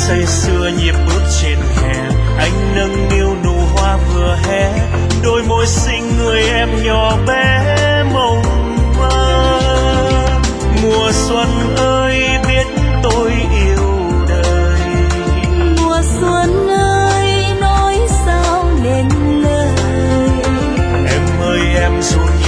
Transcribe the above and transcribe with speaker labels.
Speaker 1: say sưa nhịp bước trên hè, anh nâng niu nụ hoa vừa hé, đôi môi xinh người em nhỏ bé mộng mơ. Mùa xuân ơi biết tôi yêu đời,
Speaker 2: mùa xuân ơi nói sao nên lời.
Speaker 1: Em ơi em run